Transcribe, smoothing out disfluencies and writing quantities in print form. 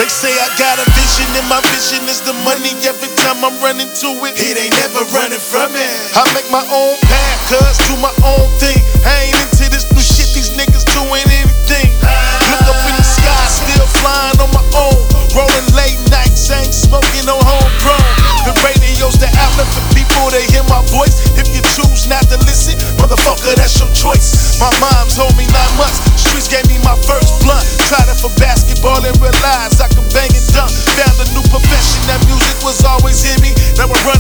They say I got a vision and my vision is the money. Every time I'm running to it, it ain't never running from it. I make my own path, cuz do my own thing. I ain't into this new shit, these niggas doing anything. Look up in the sky, still flying on my own. Rolling late nights, ain't smoking no homegrown. The radio's the outlet for people to hear my voice. If you choose not to listen, motherfucker, that's your choice. My mom told me 9 months, streets gave me my first blunt. Tried it for basketball and realized I can bang it done. Found a new profession, that music was always in me. Now I run